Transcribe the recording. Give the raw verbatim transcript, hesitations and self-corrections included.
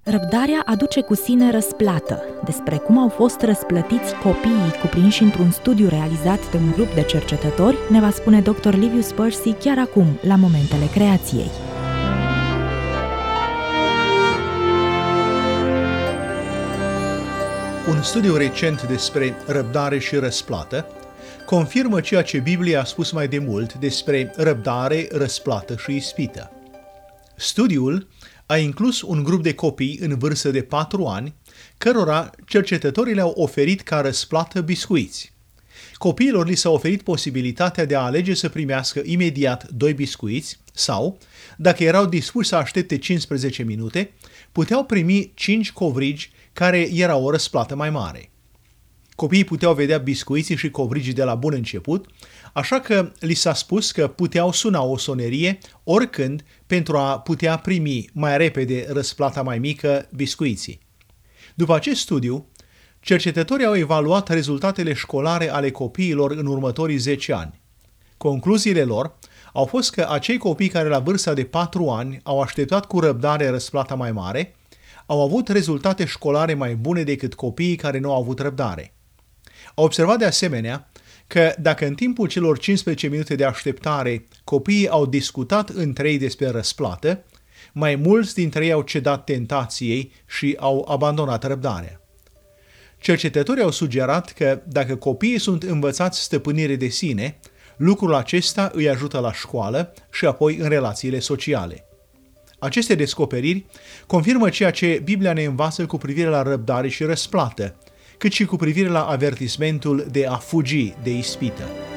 Răbdarea aduce cu sine răsplată. Despre cum au fost răsplătiți copiii cuprinși într-un studiu realizat de un grup de cercetători ne va spune doctor Livius Percy chiar acum, la Momentele Creației. Un studiu recent despre răbdare și răsplată confirmă ceea ce Biblia a spus mai de mult despre răbdare, răsplată și ispită. Studiul a inclus un grup de copii în vârstă de patru ani, cărora cercetătorii le-au oferit ca răsplată biscuiți. Copiilor li s-a oferit posibilitatea de a alege să primească imediat doi biscuiți sau, dacă erau dispuși să aștepte cincisprezece minute, puteau primi cinci covrigi care erau o răsplată mai mare. Copiii puteau vedea biscuiții și covrigii de la bun început, așa că li s-a spus că puteau suna o sonerie oricând pentru a putea primi mai repede răsplata mai mică, biscuiții. După acest studiu, cercetătorii au evaluat rezultatele școlare ale copiilor în următorii zece ani. Concluziile lor au fost că acei copii care la vârsta de patru ani au așteptat cu răbdare răsplata mai mare, au avut rezultate școlare mai bune decât copiii care nu au avut răbdare. Au observat de asemenea că dacă în timpul celor cincisprezece minute de așteptare copiii au discutat între ei despre răsplată, mai mulți dintre ei au cedat tentației și au abandonat răbdarea. Cercetătorii au sugerat că dacă copiii sunt învățați stăpânire de sine, lucrul acesta îi ajută la școală și apoi în relațiile sociale. Aceste descoperiri confirmă ceea ce Biblia ne învață cu privire la răbdare și răsplată, cât și cu privire la avertismentul de a fugi de ispită.